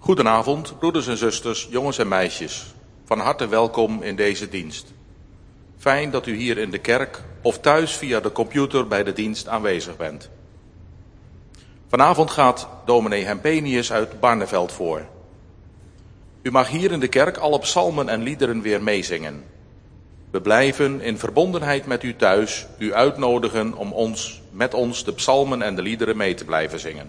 Goedenavond, broeders en zusters, jongens en meisjes. Van harte welkom in deze dienst. Fijn dat u hier in de kerk of thuis via de computer bij de dienst aanwezig bent. Vanavond gaat dominee Hempenius uit Barneveld voor. U mag hier in de kerk alle psalmen en liederen weer meezingen. We blijven in verbondenheid met u thuis u uitnodigen om met ons de psalmen en de liederen mee te blijven zingen.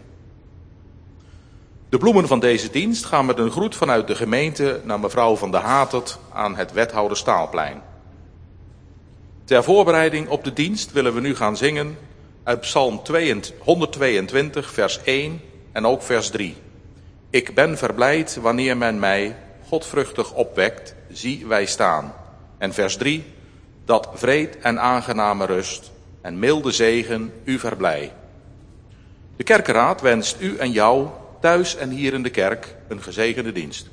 De bloemen van deze dienst gaan met een groet vanuit de gemeente naar mevrouw Van der Hatert aan het Wethouder Staalplein. Ter voorbereiding op de dienst willen we nu gaan zingen uit Psalm 122, vers 1 en ook vers 3. Ik ben verblijd wanneer men mij godvruchtig opwekt, zie wij staan. En vers 3, dat vreed en aangename rust en milde zegen u verblij. De kerkenraad wenst u en jou thuis en hier in de kerk een gezegende dienst.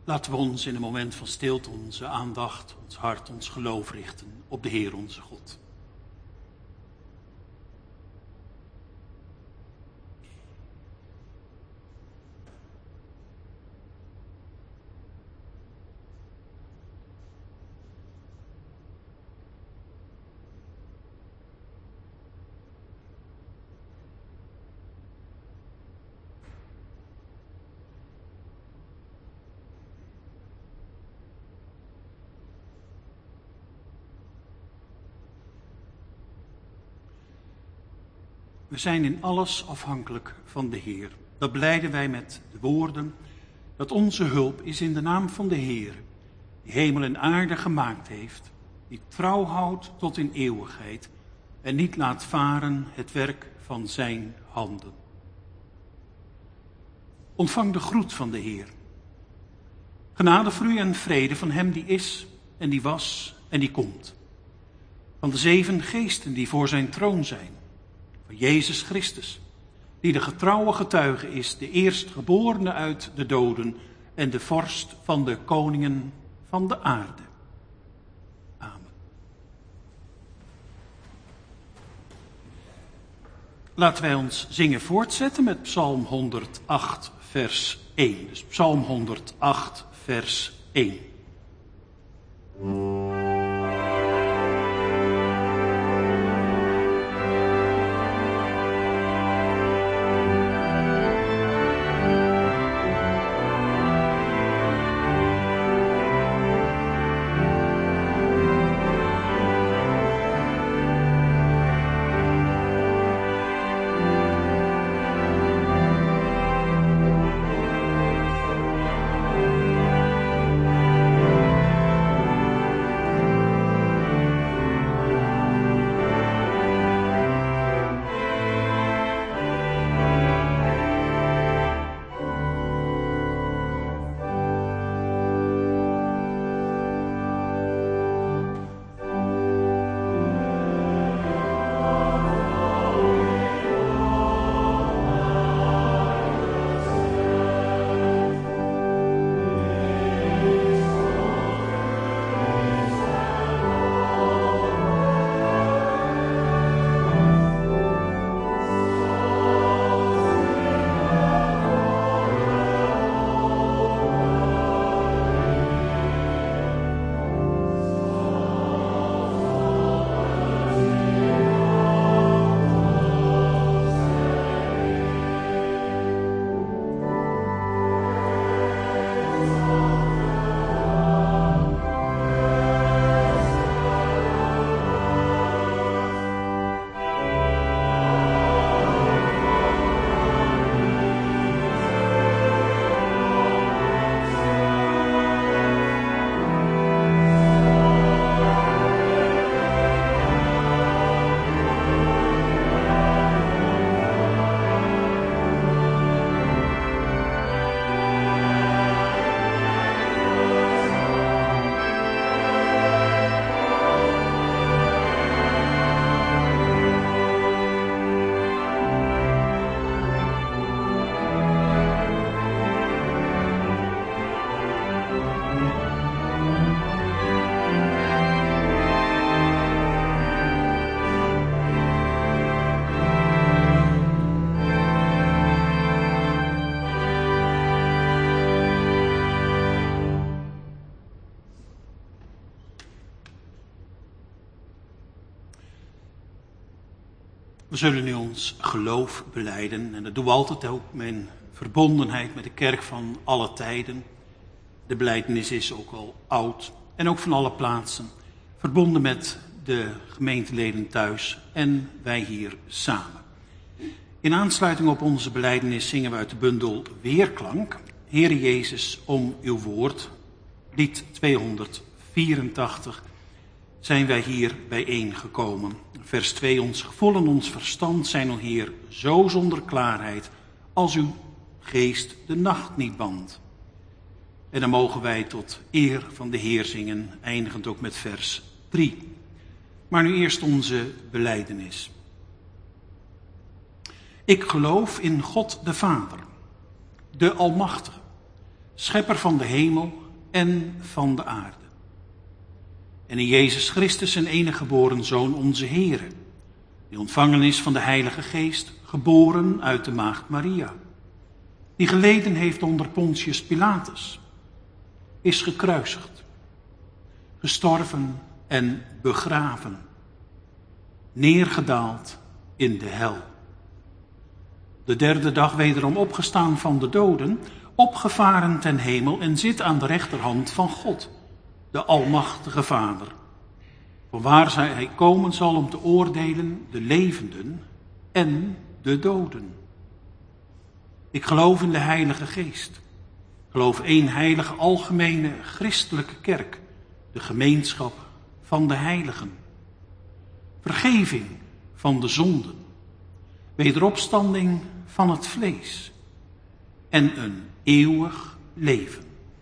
Laten we ons in een moment van stilte onze aandacht, ons hart, ons geloof richten op de Heer onze God. We zijn in alles afhankelijk van de Heer. Dat belijden wij met de woorden dat onze hulp is in de naam van de Heer, die hemel en aarde gemaakt heeft, die trouw houdt tot in eeuwigheid en niet laat varen het werk van zijn handen. Ontvang de groet van de Heer. Genade voor u en vrede van hem die is en die was en die komt. Van de 7 geesten die voor zijn troon zijn. Van Jezus Christus, die de getrouwe getuige is, de eerstgeborene uit de doden en de vorst van de koningen van de aarde. Amen. Laten wij ons zingen voortzetten met Psalm 108, vers 1. Dus Psalm 108, vers 1. We zullen nu ons geloof belijden en dat doen we altijd ook met verbondenheid met de kerk van alle tijden. De belijdenis is ook al oud en ook van alle plaatsen, verbonden met de gemeenteleden thuis en wij hier samen. In aansluiting op onze belijdenis zingen we uit de bundel Weerklank, Heere Jezus, om uw woord, lied 284, zijn wij hier bijeengekomen. Vers 2, ons gevoel en ons verstand zijn, o Heer, zo zonder klaarheid, als uw geest de nacht niet bandt. En dan mogen wij tot eer van de Heer zingen, eindigend ook met vers 3. Maar nu eerst onze belijdenis. Ik geloof in God de Vader, de Almachtige, schepper van de hemel en van de aarde. En in Jezus Christus, zijn enige geboren Zoon, onze Heere, die ontvangen is van de Heilige Geest, geboren uit de maagd Maria, die geleden heeft onder Pontius Pilatus, is gekruisigd, gestorven en begraven, neergedaald in de hel. De derde dag wederom opgestaan van de doden, opgevaren ten hemel en zit aan de rechterhand van God, de Almachtige Vader, vanwaar hij komen zal om te oordelen de levenden en de doden. Ik geloof in de Heilige Geest. Ik geloof één heilige algemene christelijke kerk, de gemeenschap van de heiligen, vergeving van de zonden, wederopstanding van het vlees en een eeuwig leven.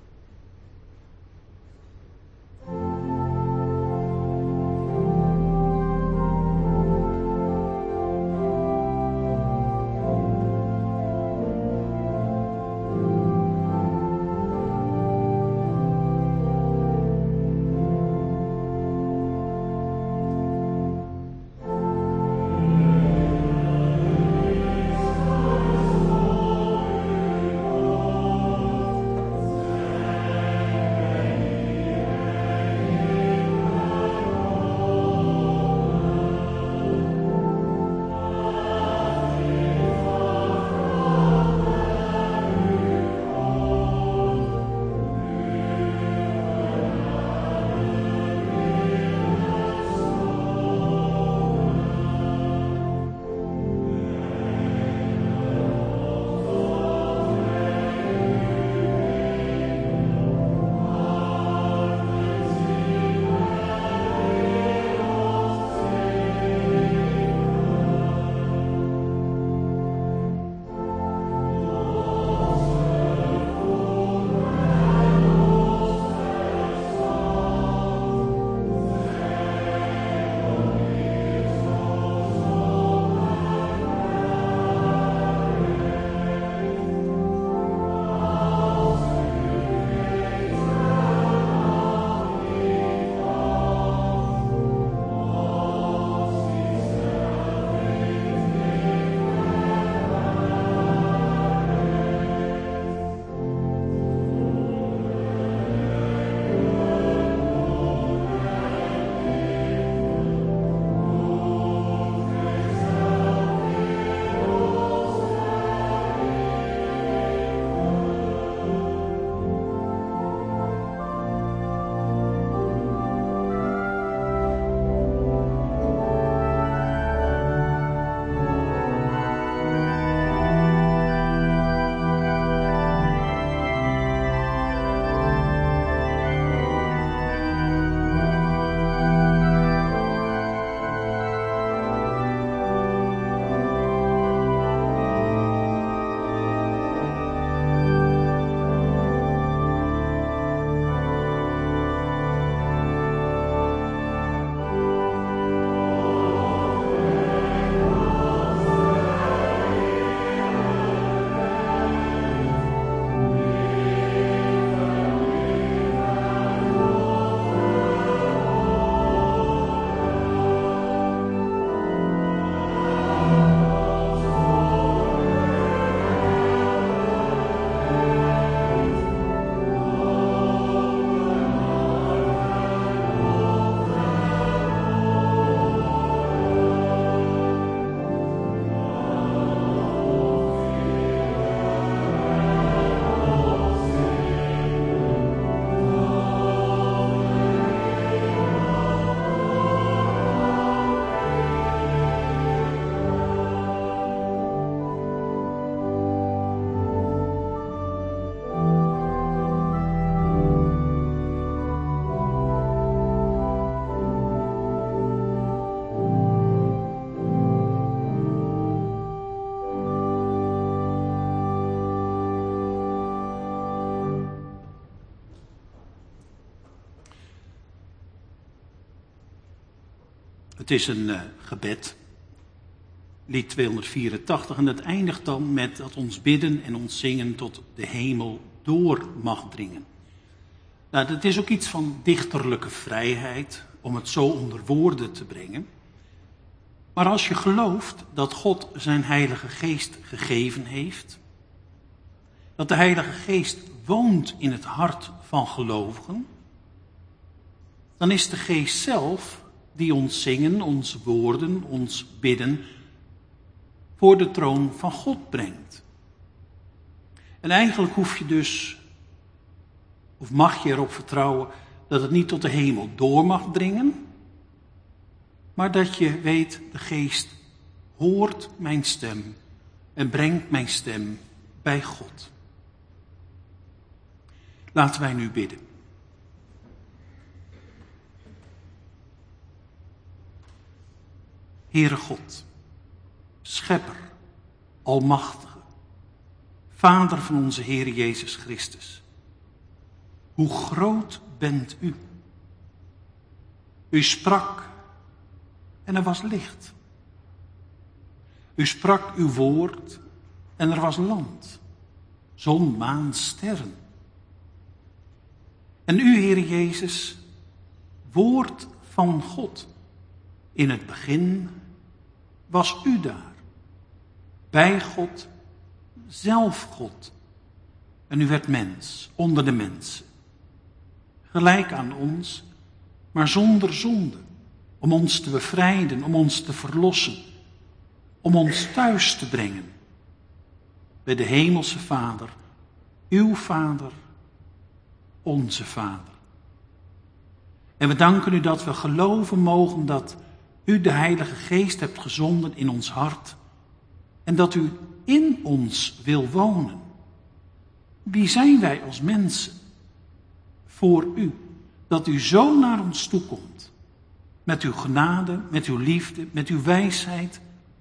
Het is een gebed, lied 284, en het eindigt dan met dat ons bidden en ons zingen tot de hemel door mag dringen. Nou, dat is ook iets van dichterlijke vrijheid om het zo onder woorden te brengen. Maar als je gelooft dat God zijn Heilige Geest gegeven heeft, dat de Heilige Geest woont in het hart van gelovigen, dan is de Geest zelf die ons zingen, ons woorden, ons bidden voor de troon van God brengt. En eigenlijk hoef je dus, of mag je erop vertrouwen, dat het niet tot de hemel door mag dringen, maar dat je weet, de Geest hoort mijn stem en brengt mijn stem bij God. Laten wij nu bidden. Heere God, Schepper, Almachtige, Vader van onze Heer Jezus Christus. Hoe groot bent u? U sprak en er was licht. U sprak uw woord en er was land, zon, maan, sterren. En u, Heer Jezus, woord van God, in het begin was u daar, bij God, zelf God. En u werd mens, onder de mensen, gelijk aan ons, maar zonder zonde, om ons te bevrijden, om ons te verlossen, om ons thuis te brengen bij de Hemelse Vader, uw Vader, onze Vader. En we danken u dat we geloven mogen dat u de Heilige Geest hebt gezonden in ons hart en dat u in ons wil wonen. Wie zijn wij als mensen voor u, dat u zo naar ons toe komt, met uw genade, met uw liefde, met uw wijsheid,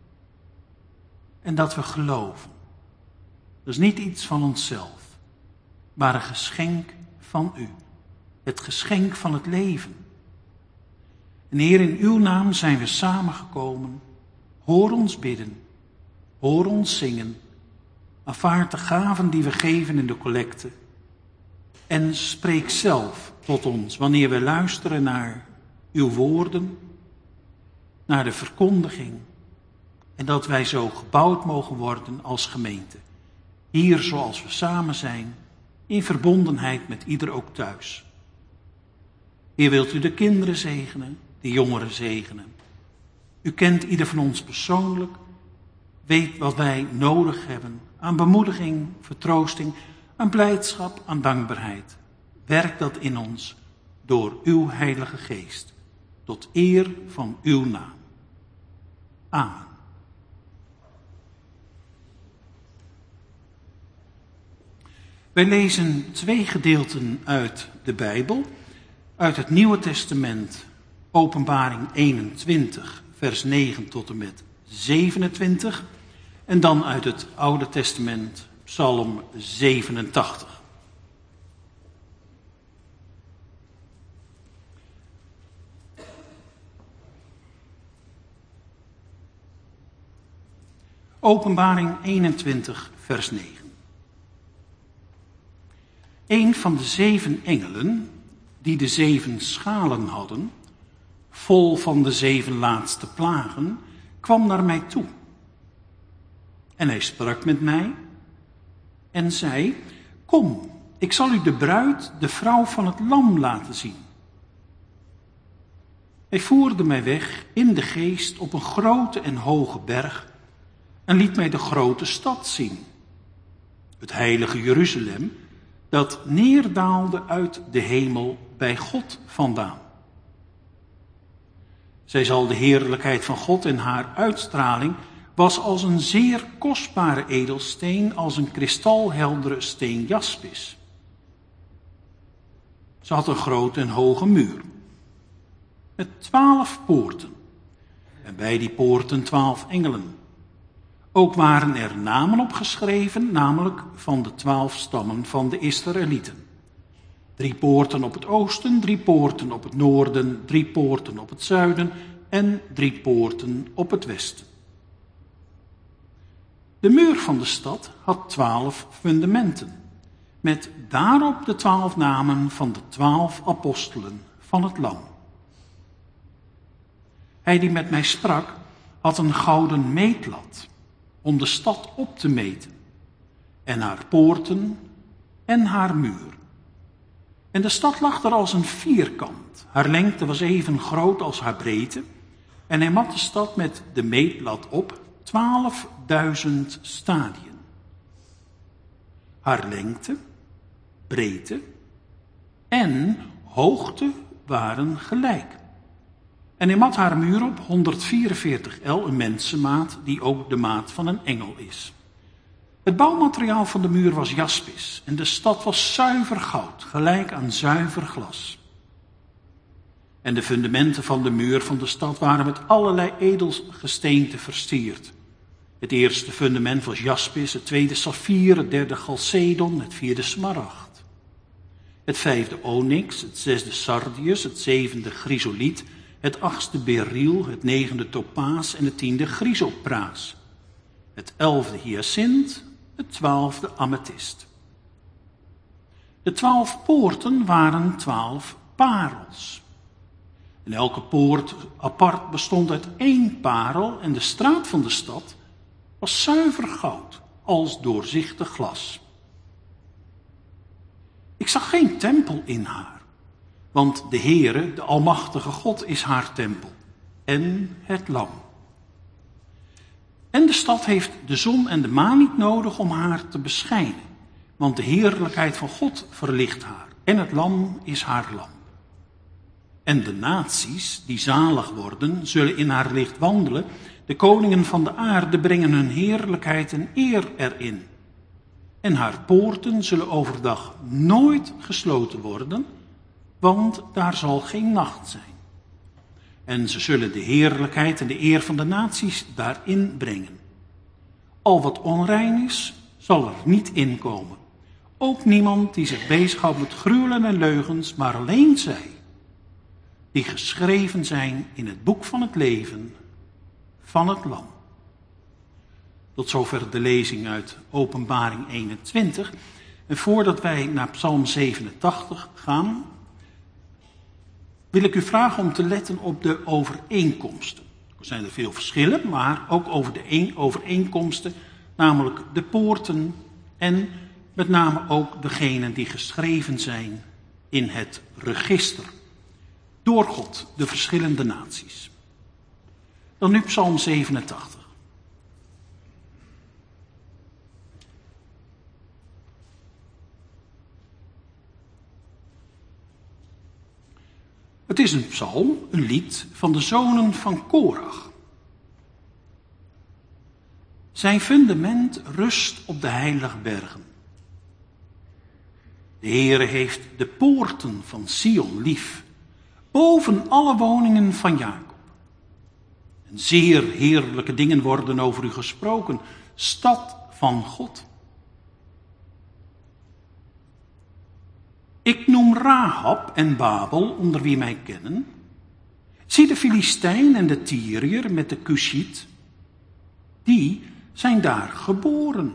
en dat we geloven. Dat is niet iets van onszelf, maar een geschenk van u. Het geschenk van het leven. En Heer, in uw naam zijn we samengekomen. Hoor ons bidden. Hoor ons zingen. Aanvaard de gaven die we geven in de collecte. En spreek zelf tot ons wanneer we luisteren naar uw woorden, naar de verkondiging. En dat wij zo gebouwd mogen worden als gemeente. Hier zoals we samen zijn, in verbondenheid met ieder ook thuis. Heer, wilt u de kinderen zegenen, de jongeren zegenen. U kent ieder van ons persoonlijk, weet wat wij nodig hebben aan bemoediging, vertroosting, aan blijdschap, aan dankbaarheid. Werk dat in ons door uw Heilige Geest, tot eer van uw naam. Amen. Wij lezen 2 gedeelten uit de Bijbel, uit het Nieuwe Testament, Openbaring 21, vers 9 tot en met 27, en dan uit het Oude Testament, Psalm 87. Openbaring 21, vers 9. Een van de 7 engelen, die de 7 schalen hadden, vol van de 7 laatste plagen, kwam naar mij toe. En hij sprak met mij en zei, kom, ik zal u de bruid, de vrouw van het lam laten zien. Hij voerde mij weg in de geest op een grote en hoge berg en liet mij de grote stad zien, het heilige Jeruzalem, dat neerdaalde uit de hemel bij God vandaan. Zij zal de heerlijkheid van God en haar uitstraling was als een zeer kostbare edelsteen, als een kristalheldere steen jaspis. Ze had een grote en hoge muur, met 12 poorten, en bij die poorten 12 engelen. Ook waren er namen opgeschreven, namelijk van de 12 stammen van de Israëlieten. 3 poorten op het oosten, 3 poorten op het noorden, 3 poorten op het zuiden en 3 poorten op het westen. De muur van de stad had 12 fundamenten, met daarop de 12 namen van de 12 apostelen van het Lam. Hij die met mij sprak, had een gouden meetlat om de stad op te meten, en haar poorten en haar muur. En de stad lag er als een vierkant. Haar lengte was even groot als haar breedte, en hij mat de stad met de meetlat op 12.000 stadien. Haar lengte, breedte en hoogte waren gelijk. En hij mat haar muur op 144 el, een mensenmaat die ook de maat van een engel is. Het bouwmateriaal van de muur was jaspis en de stad was zuiver goud, gelijk aan zuiver glas. En de fundamenten van de muur van de stad waren met allerlei edelgesteenten versierd. Het eerste fundament was jaspis, het tweede saffier, het derde chalcedon, het vierde smaragd. Het vijfde onyx, het zesde sardius, het zevende chrysoliet, het achtste beryl, het negende topaas en het tiende chrysopraas. Het 11e hyacint, het 12e amethyst. De 12 poorten waren 12 parels. En elke poort apart bestond uit 1 parel en de straat van de stad was zuiver goud als doorzichtig glas. Ik zag geen tempel in haar, want de Heere, de Almachtige God, is haar tempel en het Lam. En de stad heeft de zon en de maan niet nodig om haar te beschijnen, want de heerlijkheid van God verlicht haar en het Lam is haar lamp. En de naties die zalig worden, zullen in haar licht wandelen. De koningen van de aarde brengen hun heerlijkheid en eer erin. En haar poorten zullen overdag nooit gesloten worden, want daar zal geen nacht zijn. En ze zullen de heerlijkheid en de eer van de naties daarin brengen. Al wat onrein is, zal er niet inkomen. Ook niemand die zich bezighoudt met gruwelen en leugens, maar alleen zij, die geschreven zijn in het boek van het leven van het Lam. Tot zover de lezing uit Openbaring 21. En voordat wij naar Psalm 87 gaan, wil ik u vragen om te letten op de overeenkomsten. Er zijn er veel verschillen, maar ook over de overeenkomsten, namelijk de poorten en met name ook degenen die geschreven zijn in het register. Door God, de verschillende naties. Dan nu Psalm 87. Het is een psalm, een lied van de zonen van Korach. Zijn fundament rust op de heilige bergen. De Heere heeft de poorten van Sion lief, boven alle woningen van Jacob. En zeer heerlijke dingen worden over u gesproken, stad van God. Ik noem Rahab en Babel, onder wie mij kennen. Zie de Filistijn en de Tyriër met de Cushiet. Die zijn daar geboren.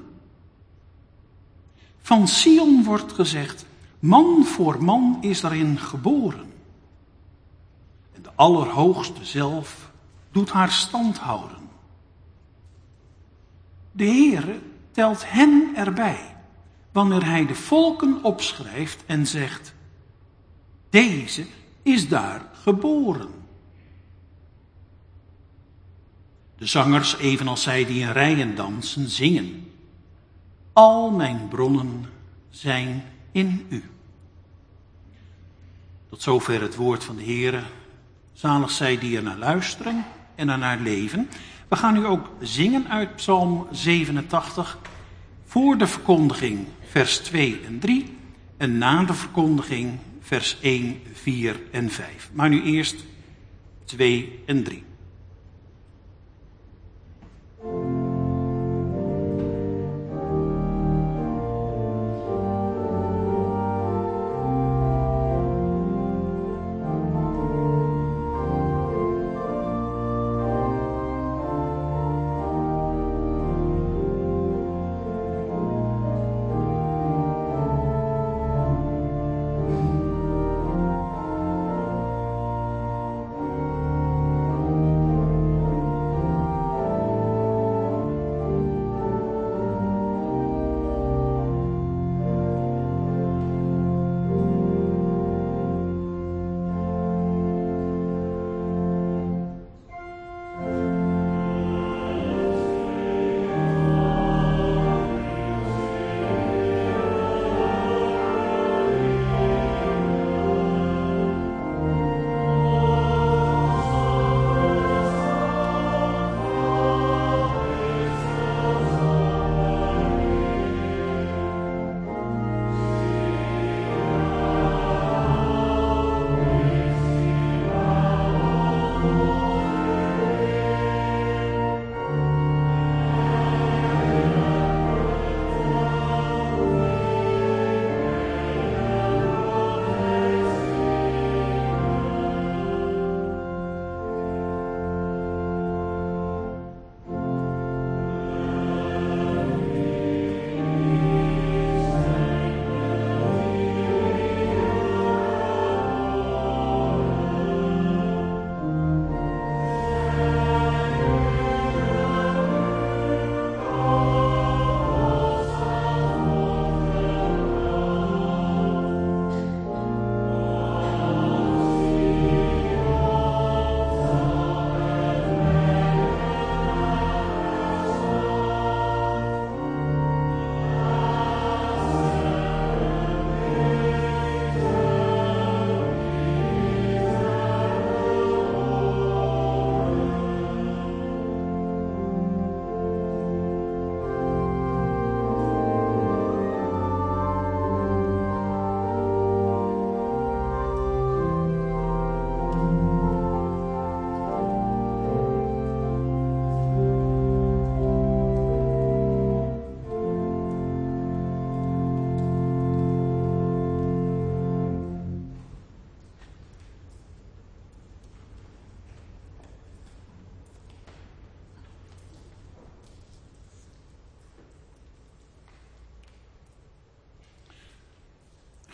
Van Sion wordt gezegd, man voor man is daarin geboren. En de Allerhoogste zelf doet haar stand houden. De Heere telt hen erbij, wanneer hij de volken opschrijft en zegt, deze is daar geboren. De zangers, evenals zij die in rijen dansen, zingen. Al mijn bronnen zijn in u. Tot zover het woord van de Heere. Zalig zij die er naar luisteren en er naar leven. We gaan nu ook zingen uit Psalm 87 voor de verkondiging vers 2 en 3 en na de verkondiging vers 1, 4 en 5. Maar nu eerst 2 en 3.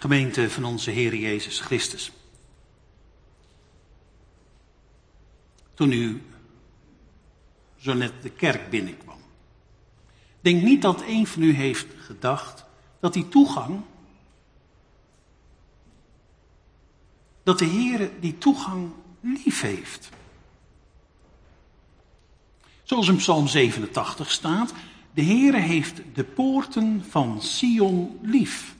Gemeente van onze Heer Jezus Christus. Toen u zo net de kerk binnenkwam. Denk niet dat een van u heeft gedacht dat die toegang, dat de Heer die toegang lief heeft. Zoals in Psalm 87 staat, de Heere heeft de poorten van Sion lief.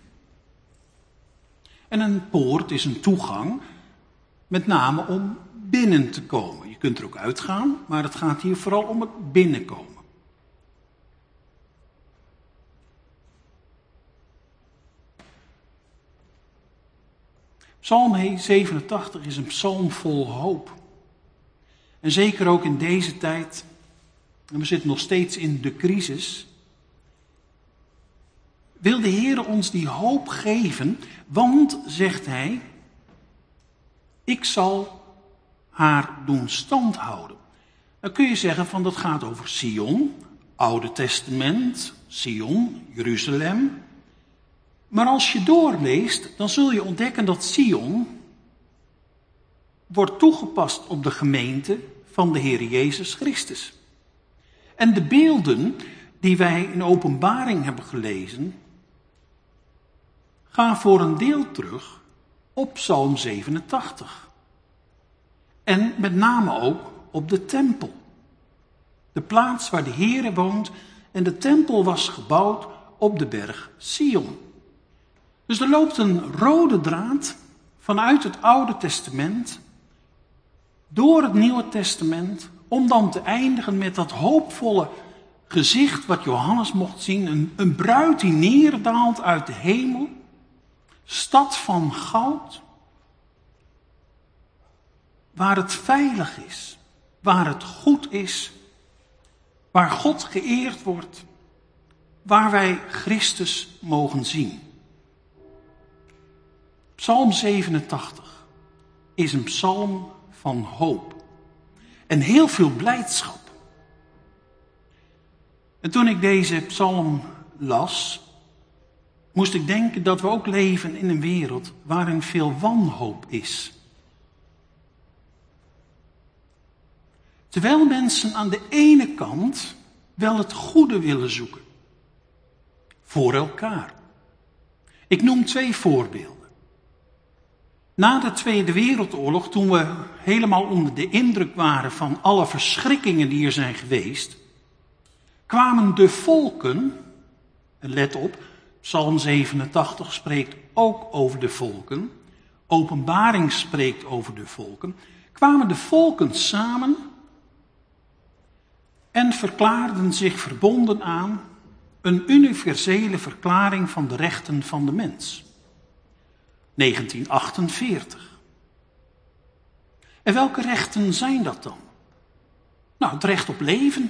En een poort is een toegang, met name om binnen te komen. Je kunt er ook uitgaan, maar het gaat hier vooral om het binnenkomen. Psalm 87 is een psalm vol hoop. En zeker ook in deze tijd, en we zitten nog steeds in de crisis, wil de Heer ons die hoop geven, want, zegt hij, ik zal haar doen stand houden. Dan kun je zeggen van dat gaat over Sion, Oude Testament, Sion, Jeruzalem. Maar als je doorleest, dan zul je ontdekken dat Sion wordt toegepast op de gemeente van de Heer Jezus Christus. En de beelden die wij in Openbaring hebben gelezen, gaan voor een deel terug op Psalm 87. En met name ook op de tempel. De plaats waar de Heere woont en de tempel was gebouwd op de berg Sion. Dus er loopt een rode draad vanuit het Oude Testament door het Nieuwe Testament, om dan te eindigen met dat hoopvolle gezicht wat Johannes mocht zien. Een bruid die neerdaalt uit de hemel, stad van goud, waar het veilig is, waar het goed is, waar God geëerd wordt, waar wij Christus mogen zien. Psalm 87 is een psalm van hoop en heel veel blijdschap. En toen ik deze psalm las, moest ik denken dat we ook leven in een wereld waarin veel wanhoop is. Terwijl mensen aan de ene kant wel het goede willen zoeken. Voor elkaar. Ik noem 2 voorbeelden. Na de Tweede Wereldoorlog, toen we helemaal onder de indruk waren van alle verschrikkingen die er zijn geweest, kwamen de volken, en let op, Psalm 87 spreekt ook over de volken, Openbaring spreekt over de volken, kwamen de volken samen en verklaarden zich verbonden aan een universele verklaring van de rechten van de mens. 1948. En welke rechten zijn dat dan? Nou, het recht op leven.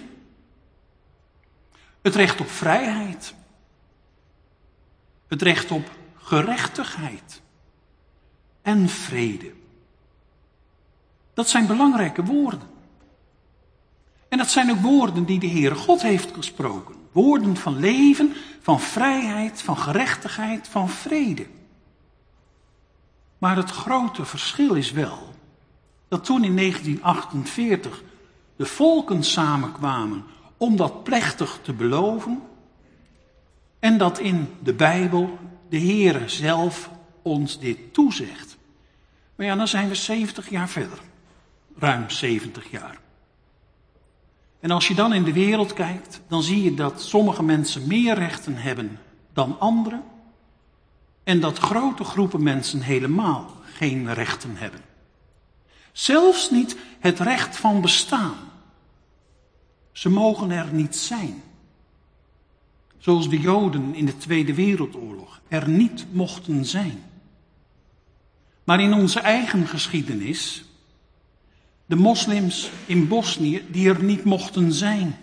Het recht op vrijheid. Het recht op gerechtigheid. En vrede. Dat zijn belangrijke woorden. En dat zijn ook woorden die de Heere God heeft gesproken. Woorden van leven, van vrijheid, van gerechtigheid, van vrede. Maar het grote verschil is wel dat toen in 1948 de volken samenkwamen om dat plechtig te beloven en dat in de Bijbel de Heere zelf ons dit toezegt. Maar ja, dan zijn we 70 jaar verder. Ruim 70 jaar. En als je dan in de wereld kijkt, dan zie je dat sommige mensen meer rechten hebben dan anderen. En dat grote groepen mensen helemaal geen rechten hebben. Zelfs niet het recht van bestaan. Ze mogen er niet zijn. Zoals de Joden in de Tweede Wereldoorlog er niet mochten zijn. Maar in onze eigen geschiedenis, de moslims in Bosnië die er niet mochten zijn.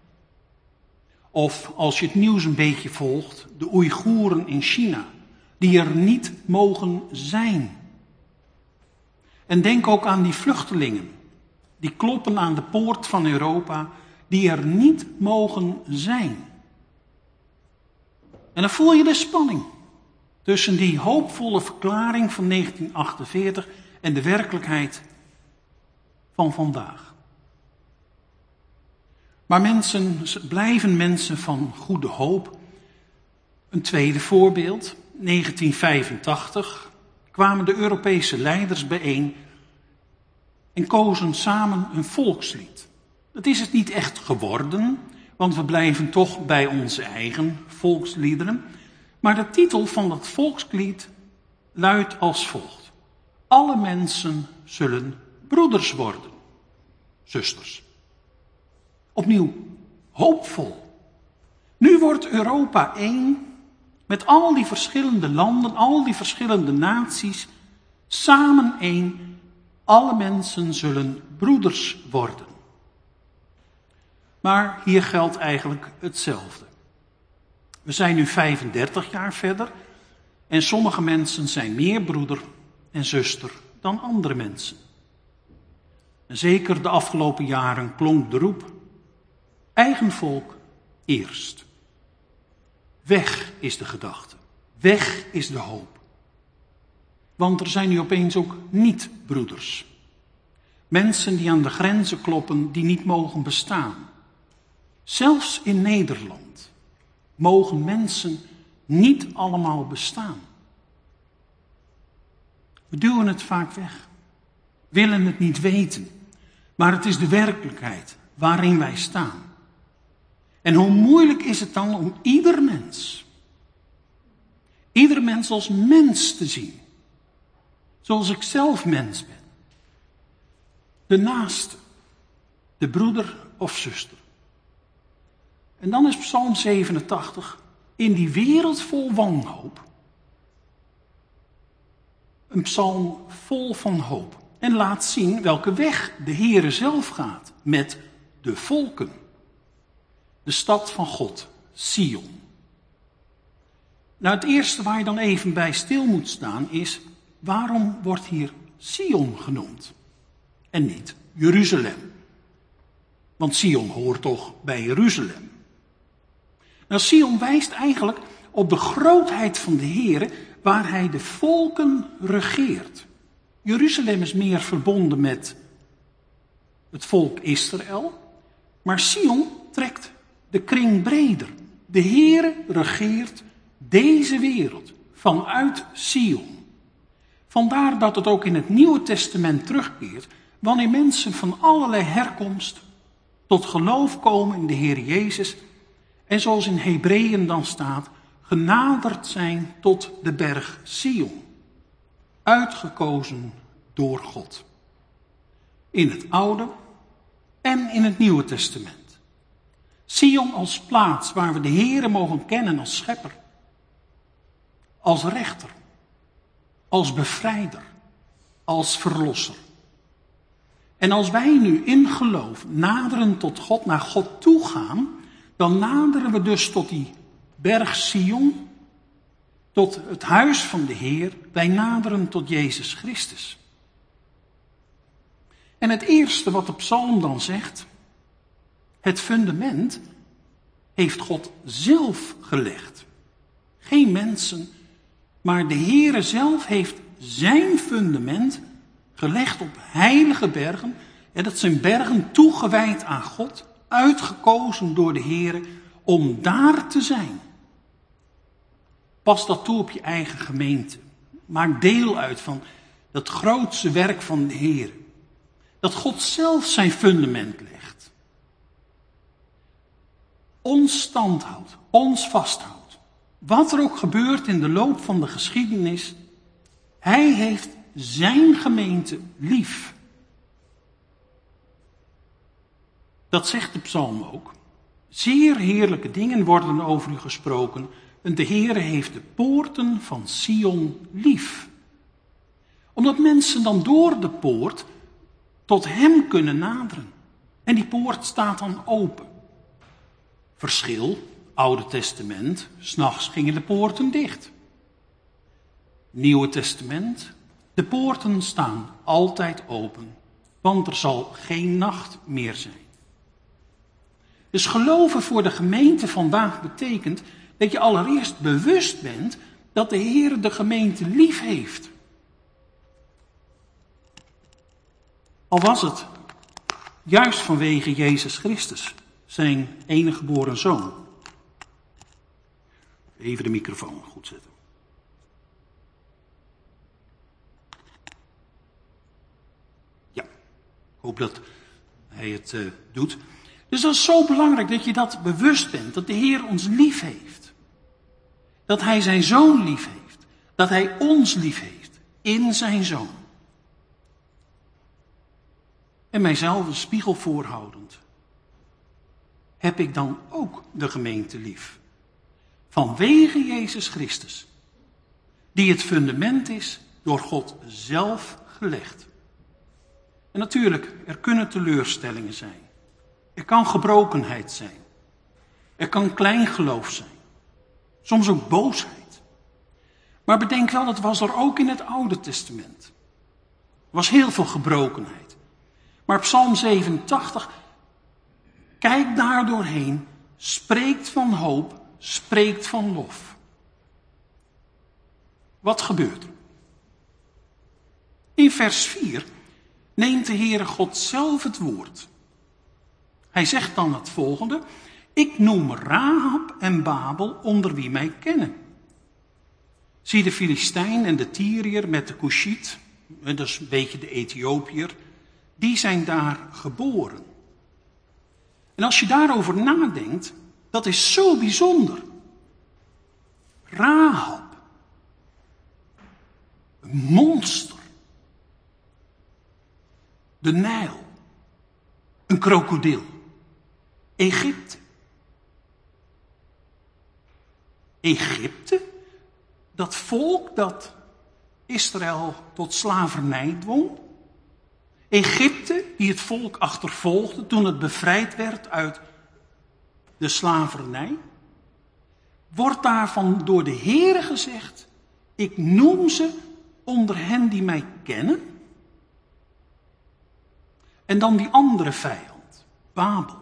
Of als je het nieuws een beetje volgt, de Oeigoeren in China die er niet mogen zijn. En denk ook aan die vluchtelingen, die kloppen aan de poort van Europa, die er niet mogen zijn. En dan voel je de spanning. tussen die hoopvolle verklaring van 1948 en de werkelijkheid van vandaag. Maar blijven mensen van goede hoop. Een tweede voorbeeld, 1985 kwamen de Europese leiders bijeen en kozen samen een volkslied. Dat is het niet echt geworden, want we blijven toch bij onze eigen volksliederen. Maar de titel van dat volkslied luidt als volgt: alle mensen zullen broeders worden, zusters. Opnieuw, hoopvol. Nu wordt Europa één met al die verschillende landen, al die verschillende naties, samen één. Alle mensen zullen broeders worden. Maar hier geldt eigenlijk hetzelfde. We zijn nu 35 jaar verder en sommige mensen zijn meer broeder en zuster dan andere mensen. En zeker de afgelopen jaren klonk de roep: eigen volk eerst. Weg is de gedachte, weg is de hoop. Want er zijn nu opeens ook niet-broeders. Mensen die aan de grenzen kloppen die niet mogen bestaan. Zelfs in Nederland mogen mensen niet allemaal bestaan. We duwen het vaak weg, willen het niet weten, maar het is de werkelijkheid waarin wij staan. En hoe moeilijk is het dan om ieder mens als mens te zien, zoals ik zelf mens ben. De naaste, de broeder of zuster. En dan is Psalm 87, in die wereld vol wanhoop, een psalm vol van hoop. En laat zien welke weg de Heere zelf gaat met de volken. De stad van God, Sion. Nou, het eerste waar je dan even bij stil moet staan is: waarom wordt hier Sion genoemd en niet Jeruzalem? Want Sion hoort toch bij Jeruzalem. Nou, Sion wijst eigenlijk op de grootheid van de Heere, waar hij de volken regeert. Jeruzalem is meer verbonden met het volk Israël, maar Sion trekt de kring breder. De Heere regeert deze wereld vanuit Sion. Vandaar dat het ook in het Nieuwe Testament terugkeert, wanneer mensen van allerlei herkomst tot geloof komen in de Heer Jezus en zoals in Hebreeën dan staat, genaderd zijn tot de berg Sion. Uitgekozen door God. In het Oude en in het Nieuwe Testament. Sion als plaats waar we de Heere mogen kennen als schepper. Als rechter. Als bevrijder. Als verlosser. En als wij nu in geloof naderen tot God, naar God toe gaan, dan naderen we dus tot die berg Sion, tot het huis van de Heer. Wij naderen tot Jezus Christus. En het eerste wat de psalm dan zegt, het fundament heeft God zelf gelegd. Geen mensen, maar de Heere zelf heeft zijn fundament gelegd op heilige bergen. En dat zijn bergen toegewijd aan God, uitgekozen door de Heere om daar te zijn. Pas dat toe op je eigen gemeente. Maak deel uit van dat grootste werk van de Heere. Dat God zelf zijn fundament legt. Ons standhoudt, ons vasthoudt. Wat er ook gebeurt in de loop van de geschiedenis, hij heeft zijn gemeente lief. Dat zegt de psalm ook. Zeer heerlijke dingen worden over u gesproken. En de Heere heeft de poorten van Sion lief. Omdat mensen dan door de poort tot hem kunnen naderen. En die poort staat dan open. Verschil, Oude Testament, 's nachts gingen de poorten dicht. Nieuwe Testament, de poorten staan altijd open, want er zal geen nacht meer zijn. Dus geloven voor de gemeente vandaag betekent dat je allereerst bewust bent dat de Heer de gemeente lief heeft. Al was het juist vanwege Jezus Christus, zijn enige geboren zoon. Even de microfoon goed zetten. Ja, ik hoop dat hij het doet. Dus dat is zo belangrijk dat je dat bewust bent, dat de Heer ons lief heeft. Dat hij zijn zoon lief heeft. Dat hij ons lief heeft in zijn zoon. En mijzelf een spiegel voorhoudend. Heb ik dan ook de gemeente lief? Vanwege Jezus Christus. Die het fundament is door God zelf gelegd. En natuurlijk, er kunnen teleurstellingen zijn. Er kan gebrokenheid zijn. Er kan kleingeloof zijn. Soms ook boosheid. Maar bedenk wel, dat was er ook in het Oude Testament. Er was heel veel gebrokenheid. Maar Psalm 87, kijk daar doorheen, spreekt van hoop, spreekt van lof. Wat gebeurt er? In vers 4 neemt de Heere God zelf het woord. Hij zegt dan het volgende: ik noem Rahab en Babel onder wie mij kennen. Zie de Filistijn en de Tyriër met de Cushiet, dat is een beetje de Ethiopiër, die zijn daar geboren. En als je daarover nadenkt, dat is zo bijzonder. Rahab, een monster. De Nijl, een krokodil. Egypte. Egypte, dat volk dat Israël tot slavernij dwong. Egypte, die het volk achtervolgde toen het bevrijd werd uit de slavernij. Wordt daarvan door de Heere gezegd: ik noem ze onder hen die mij kennen. En dan die andere vijand, Babel.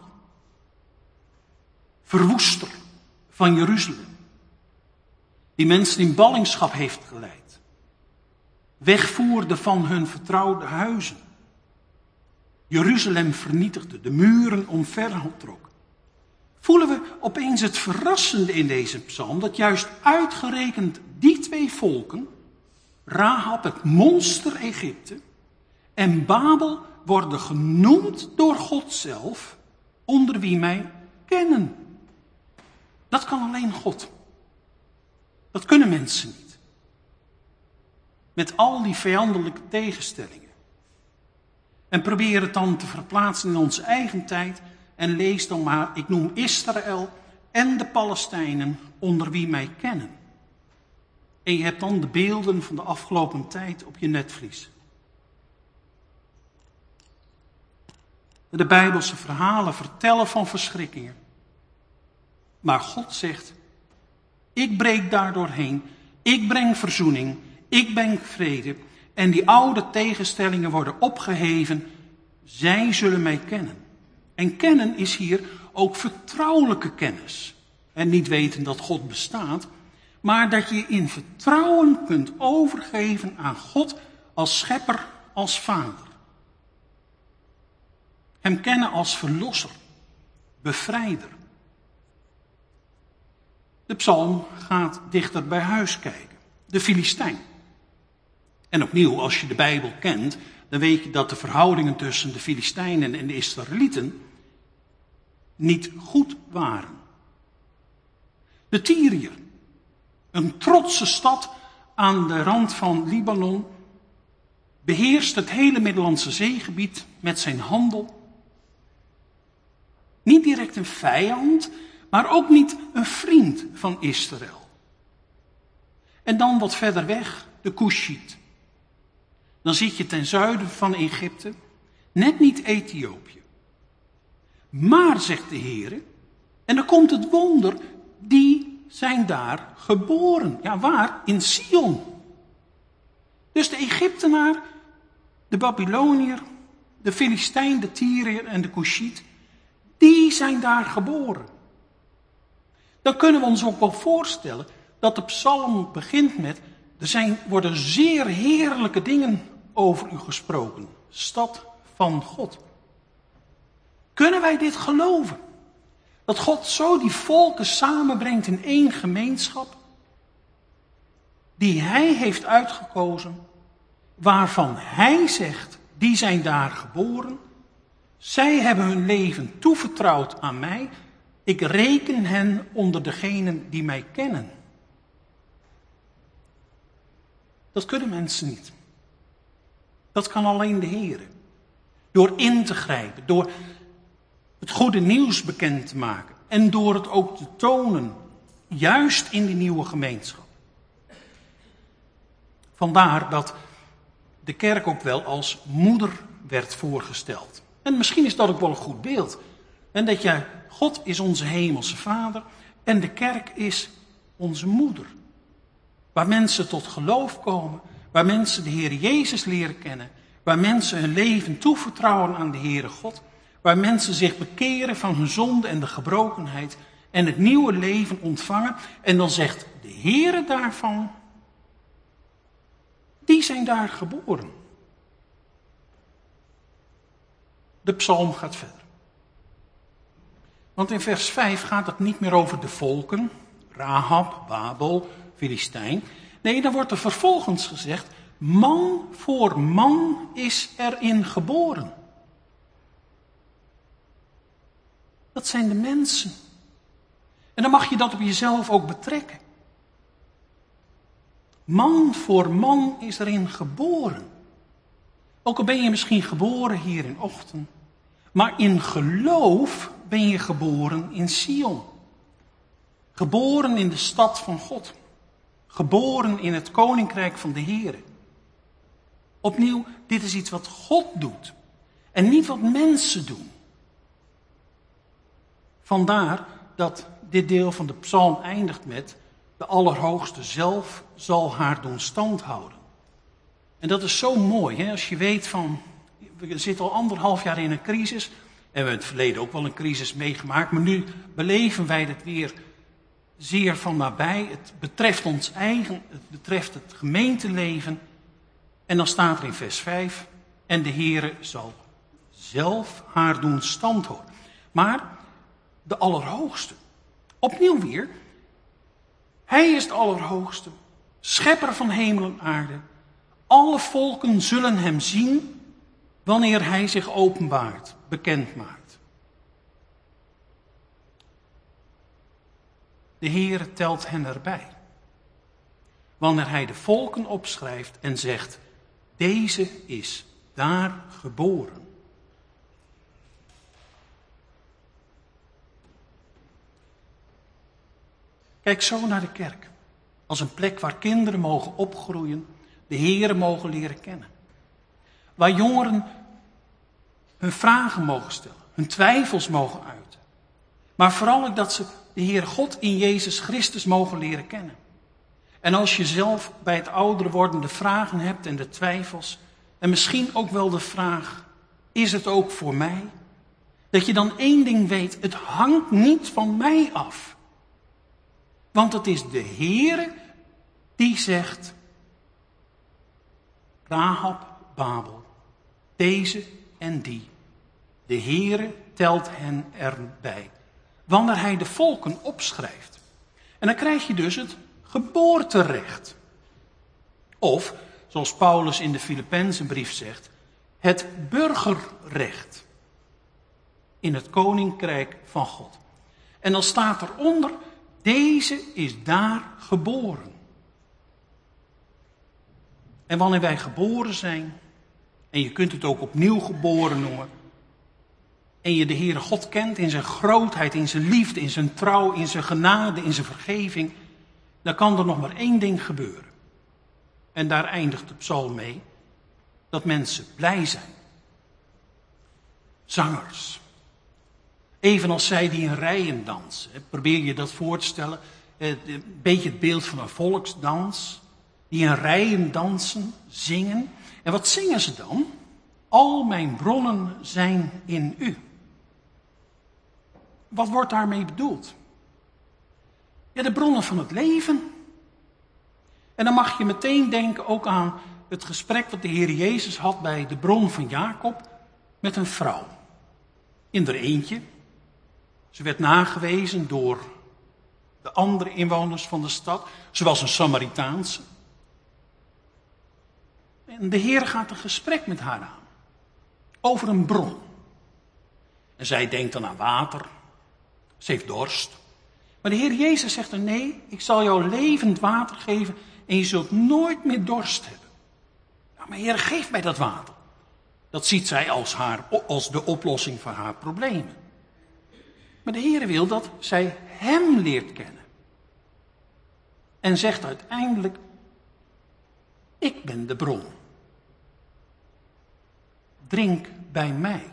Verwoester van Jeruzalem. Die mensen in ballingschap heeft geleid. Wegvoerde van hun vertrouwde huizen. Jeruzalem vernietigde, de muren omvertrok. Voelen we opeens het verrassende in deze psalm, dat juist uitgerekend die twee volken, Rahab, het monster Egypte, en Babel worden genoemd door God zelf, onder wie mij kennen. Dat kan alleen God. Dat kunnen mensen niet. Met al die vijandelijke tegenstellingen. En probeer het dan te verplaatsen in onze eigen tijd. En lees dan maar, ik noem Israël en de Palestijnen onder wie mij kennen. En je hebt dan de beelden van de afgelopen tijd op je netvlies. De Bijbelse verhalen vertellen van verschrikkingen. Maar God zegt: ik breek daar doorheen, ik breng verzoening, ik breng vrede. En die oude tegenstellingen worden opgeheven. Zij zullen mij kennen. En kennen is hier ook vertrouwelijke kennis. En niet weten dat God bestaat, maar dat je in vertrouwen kunt overgeven aan God als schepper, als vader. Hem kennen als verlosser, bevrijder. De psalm gaat dichter bij huis kijken. De Filistijn. En opnieuw, als je de Bijbel kent, dan weet je dat de verhoudingen tussen de Filistijnen en de Israëlieten niet goed waren. De Tyriër, een trotse stad aan de rand van Libanon, beheerst het hele Middellandse zeegebied met zijn handel. Niet direct een vijand, maar ook niet een vriend van Israël. En dan wat verder weg, de Cushiet. Dan zit je ten zuiden van Egypte, net niet Ethiopië. Maar, zegt de Heere, en dan komt het wonder, die zijn daar geboren. Ja, waar? In Sion. Dus de Egyptenaar, de Babyloniër, de Filistijn, de Tyriër en de Cushiet, die zijn daar geboren. Dan kunnen we ons ook wel voorstellen dat de psalm begint met: worden zeer heerlijke dingen over u gesproken, stad van God. Kunnen wij dit geloven? Dat God zo die volken samenbrengt in één gemeenschap, die hij heeft uitgekozen, waarvan hij zegt, die zijn daar geboren. Zij hebben hun leven toevertrouwd aan mij. Ik reken hen onder degenen die mij kennen. Dat kunnen mensen niet. Dat kan alleen de Heer. Door in te grijpen, door het goede nieuws bekend te maken en door het ook te tonen, juist in die nieuwe gemeenschap. Vandaar dat de kerk ook wel als moeder werd voorgesteld. En misschien is dat ook wel een goed beeld. En dat God is onze hemelse vader en de kerk is onze moeder. Waar mensen tot geloof komen, waar mensen de Heer Jezus leren kennen, waar mensen hun leven toevertrouwen aan de Heere God, waar mensen zich bekeren van hun zonde en de gebrokenheid en het nieuwe leven ontvangen. En dan zegt de Heere daarvan, die zijn daar geboren. De psalm gaat verder. Want in vers 5 gaat het niet meer over de volken, Rahab, Babel, Filistijn. Nee, dan wordt er vervolgens gezegd, man voor man is erin geboren. Dat zijn de mensen. En dan mag je dat op jezelf ook betrekken. Man voor man is erin geboren. Ook al ben je misschien geboren hier in Ochten, maar in geloof ben je geboren in Sion. Geboren in de stad van God. Geboren in het koninkrijk van de Heer. Opnieuw, dit is iets wat God doet. En niet wat mensen doen. Vandaar dat dit deel van de psalm eindigt met: de Allerhoogste zelf zal haar doen standhouden. En dat is zo mooi, hè? Als je weet van, we zitten al 1,5 jaar in een crisis. En we hebben in het verleden ook wel een crisis meegemaakt. Maar nu beleven wij het weer zeer van nabij. Het betreft ons eigen, het betreft het gemeenteleven. En dan staat er in vers 5, en de Heere zal zelf haar doen standhouden. Maar de Allerhoogste, opnieuw weer, hij is de Allerhoogste, schepper van hemel en aarde. Alle volken zullen hem zien wanneer hij zich openbaart, bekend maakt. De Heere telt hen erbij. Wanneer hij de volken opschrijft en zegt, deze is daar geboren. Kijk zo naar de kerk. Als een plek waar kinderen mogen opgroeien, de Heere mogen leren kennen. Waar jongeren hun vragen mogen stellen, hun twijfels mogen uiten. Maar vooral ook dat ze de Heere God in Jezus Christus mogen leren kennen. En als je zelf bij het ouder worden de vragen hebt en de twijfels, en misschien ook wel de vraag, is het ook voor mij? Dat je dan één ding weet, het hangt niet van mij af. Want het is de Heere die zegt, Rahab, Babel, deze en die. De Heere telt hen erbij. Wanneer hij de volken opschrijft. En dan krijg je dus het geboorterecht. Of, zoals Paulus in de Filippenzenbrief zegt, het burgerrecht. In het koninkrijk van God. En dan staat eronder, deze is daar geboren. En wanneer wij geboren zijn, en je kunt het ook opnieuw geboren noemen, en je de Heere God kent in zijn grootheid, in zijn liefde, in zijn trouw, in zijn genade, in zijn vergeving, dan kan er nog maar één ding gebeuren. En daar eindigt de psalm mee, dat mensen blij zijn. Zangers. Evenals zij die in rijen dansen. Probeer je dat voor te stellen. Een beetje het beeld van een volksdans. Die in rijen dansen, zingen. En wat zingen ze dan? Al mijn bronnen zijn in u. Wat wordt daarmee bedoeld? Ja, de bronnen van het leven. En dan mag je meteen denken ook aan het gesprek dat de Heer Jezus had bij de bron van Jacob met een vrouw. In haar eentje. Ze werd nagewezen door de andere inwoners van de stad. Ze was een Samaritaanse. En de Heer gaat een gesprek met haar aan. Over een bron. En zij denkt dan aan water. Ze heeft dorst. Maar de Heer Jezus zegt er: nee, ik zal jou levend water geven en je zult nooit meer dorst hebben. Ja, maar Heer, geef mij dat water. Dat ziet zij als de oplossing van haar problemen. Maar de Heer wil dat zij hem leert kennen. En zegt uiteindelijk: ik ben de bron. Drink bij mij.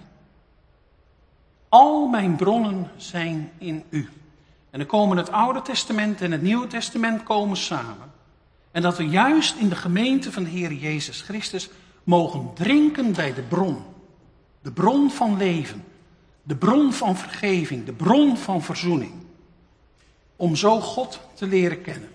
Al mijn bronnen zijn in u. En dan komen het Oude Testament en het Nieuwe Testament komen samen. En dat we juist in de gemeente van de Heer Jezus Christus mogen drinken bij de bron. De bron van leven. De bron van vergeving. De bron van verzoening. Om zo God te leren kennen.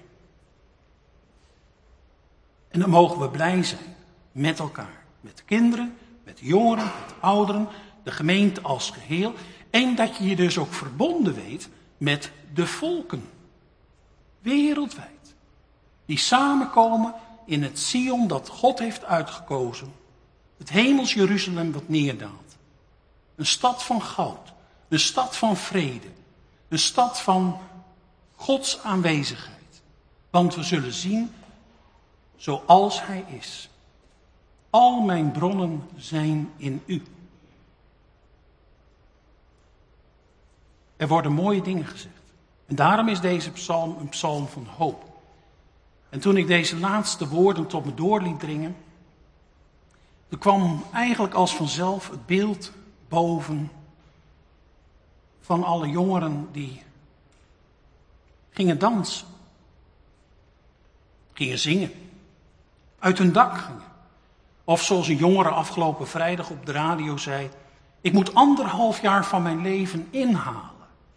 En dan mogen we blij zijn met elkaar. Met de kinderen, met de jongeren, met de ouderen, de gemeente als geheel. En dat je je dus ook verbonden weet met de volken. Wereldwijd. Die samenkomen in het Sion dat God heeft uitgekozen. Het hemels Jeruzalem wat neerdaalt. Een stad van goud. Een stad van vrede. Een stad van Gods aanwezigheid. Want we zullen zien zoals Hij is. Al mijn bronnen zijn in u. Er worden mooie dingen gezegd. En daarom is deze psalm een psalm van hoop. En toen ik deze laatste woorden tot me door liet dringen, er kwam eigenlijk als vanzelf het beeld boven van alle jongeren die gingen dansen, gingen zingen, uit hun dak gingen. Of zoals een jongere afgelopen vrijdag op de radio zei: ik moet 1,5 jaar van mijn leven inhalen.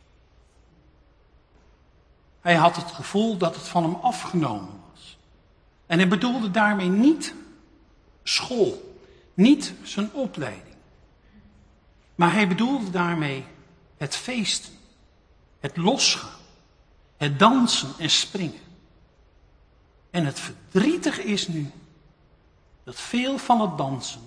Hij had het gevoel dat het van hem afgenomen was. En hij bedoelde daarmee niet school, niet zijn opleiding. Maar hij bedoelde daarmee het feesten, het losgaan, het dansen en springen. En het verdrietige is nu dat veel van het dansen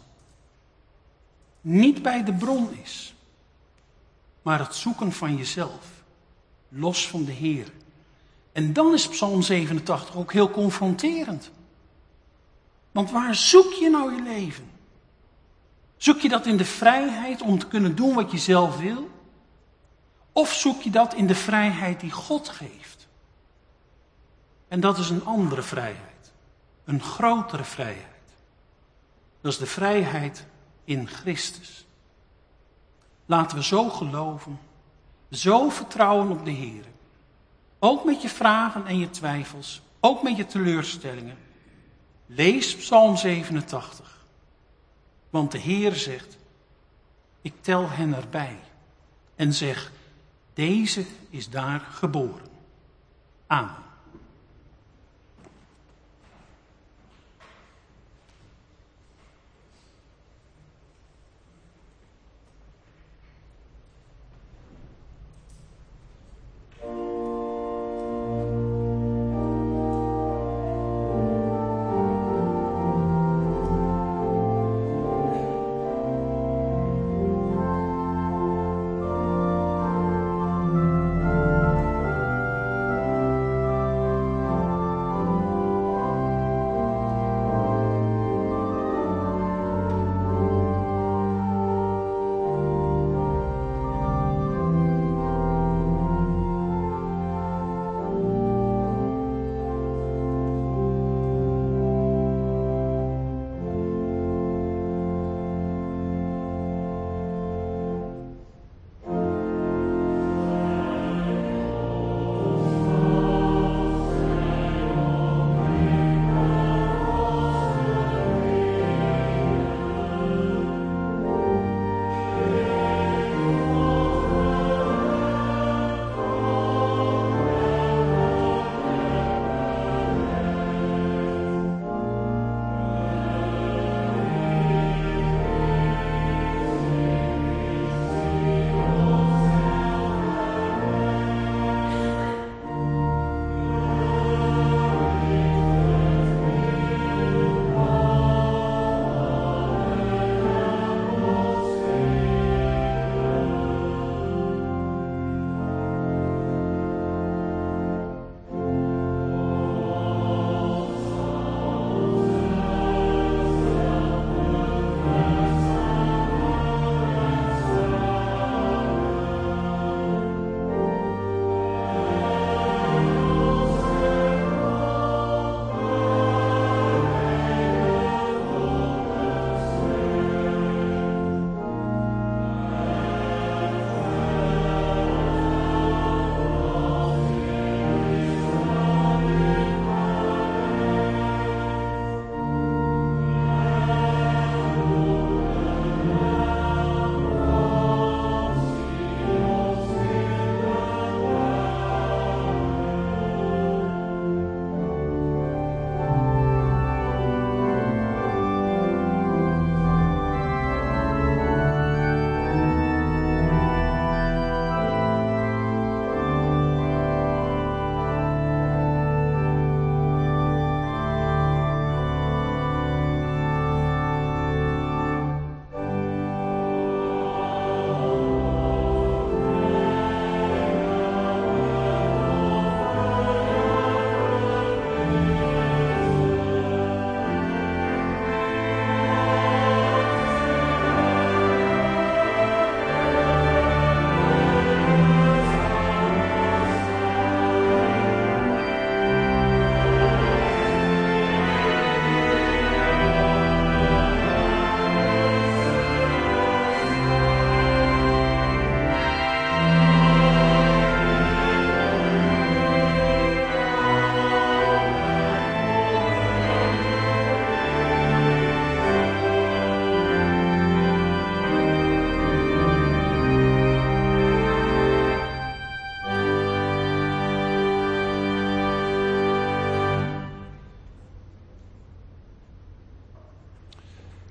niet bij de bron is, maar het zoeken van jezelf, los van de Heer. En dan is Psalm 87 ook heel confronterend. Want waar zoek je nou je leven? Zoek je dat in de vrijheid om te kunnen doen wat je zelf wil? Of zoek je dat in de vrijheid die God geeft? En dat is een andere vrijheid. Een grotere vrijheid. Dat is de vrijheid in Christus. Laten we zo geloven, zo vertrouwen op de Heer. Ook met je vragen en je twijfels, ook met je teleurstellingen. Lees Psalm 87. Want de Heer zegt: ik tel hen erbij. En zeg: deze is daar geboren. Amen.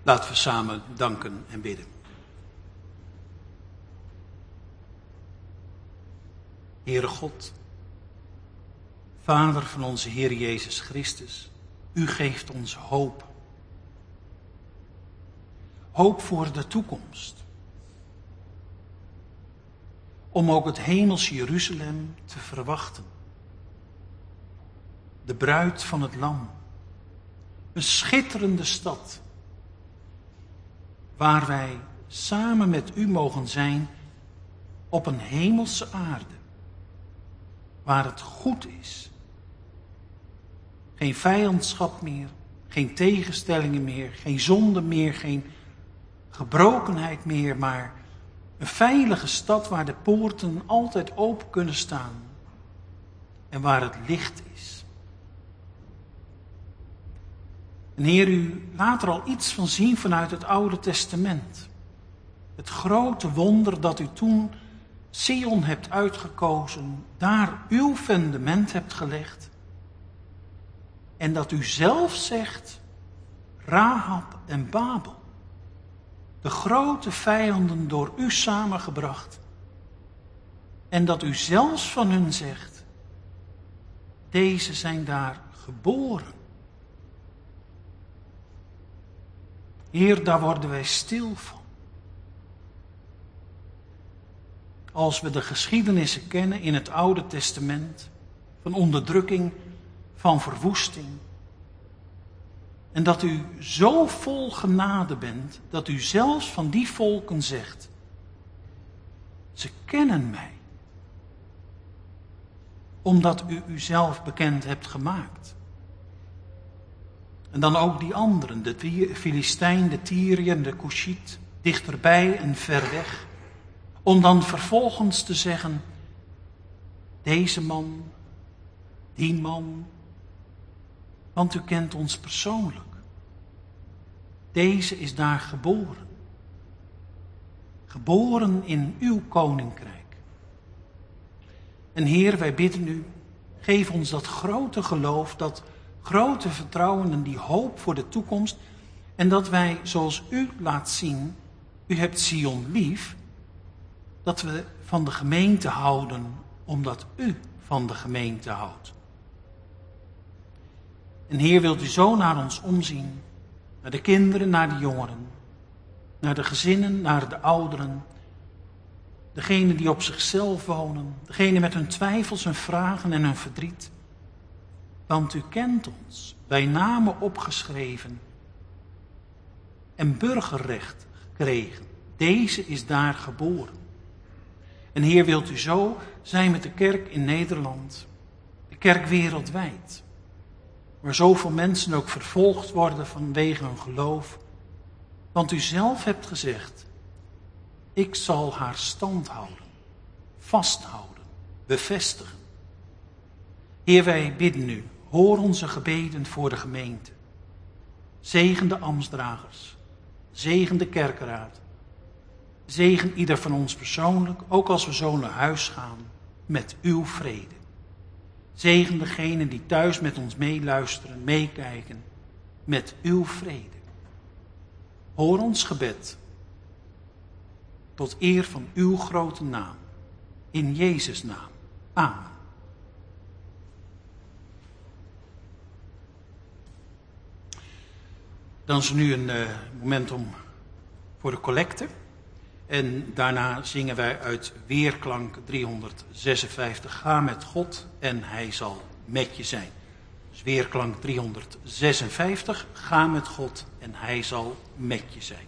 Laten we samen danken en bidden. Heere God, Vader van onze Heer Jezus Christus, u geeft ons hoop. Hoop voor de toekomst. Om ook het hemels Jeruzalem te verwachten. De bruid van het Lam. Een schitterende stad. Waar wij samen met u mogen zijn op een hemelse aarde. Waar het goed is. Geen vijandschap meer, geen tegenstellingen meer, geen zonde meer, geen gebrokenheid meer, maar een veilige stad waar de poorten altijd open kunnen staan en waar het licht is. En Heer, u laat er al iets van zien vanuit het Oude Testament. Het grote wonder dat u toen Sion hebt uitgekozen, daar uw fundament hebt gelegd. En dat u zelf zegt, Rahab en Babel, de grote vijanden door u samengebracht. En dat u zelfs van hun zegt, deze zijn daar geboren. Heer, daar worden wij stil van. Als we de geschiedenissen kennen in het Oude Testament, van onderdrukking, van verwoesting. En dat u zo vol genade bent, dat u zelfs van die volken zegt, ze kennen mij. Omdat u uzelf bekend hebt gemaakt. En dan ook die anderen, de Filistijn, de Tyriër, de Cushiet, dichterbij en ver weg. Om dan vervolgens te zeggen, deze man, die man, want u kent ons persoonlijk. Deze is daar geboren. Geboren in uw koninkrijk. En Heer, wij bidden u, geef ons dat grote geloof, dat grote vertrouwen en die hoop voor de toekomst. En dat wij, zoals u laat zien, u hebt Sion lief, dat we van de gemeente houden, omdat u van de gemeente houdt. En Heer, wilt u zo naar ons omzien, naar de kinderen, naar de jongeren, naar de gezinnen, naar de ouderen, degenen die op zichzelf wonen, degenen met hun twijfels, hun vragen en hun verdriet. Want u kent ons, bij namen opgeschreven en burgerrecht gekregen. Deze is daar geboren. En Heer, wilt u zo zijn met de kerk in Nederland, de kerk wereldwijd, waar zoveel mensen ook vervolgd worden vanwege hun geloof. Want u zelf hebt gezegd, ik zal haar stand houden, vasthouden, bevestigen. Heer, wij bidden u, hoor onze gebeden voor de gemeente. Zegen de ambtsdragers, zegen de kerkenraad. Zegen ieder van ons persoonlijk, ook als we zo naar huis gaan, met uw vrede. Zegen degenen die thuis met ons meeluisteren, meekijken, met uw vrede. Hoor ons gebed, tot eer van uw grote naam, in Jezus' naam. Amen. Dan is er nu een moment voor de collecte. En daarna zingen wij uit Weerklank 356. Ga met God en hij zal met je zijn. Dus Weerklank 356. Ga met God en hij zal met je zijn.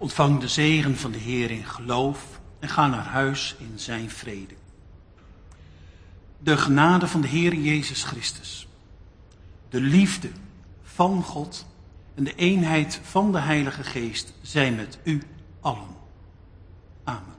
Ontvang de zegen van de Heer in geloof en ga naar huis in zijn vrede. De genade van de Heer Jezus Christus, de liefde van God en de eenheid van de Heilige Geest zijn met u allen. Amen.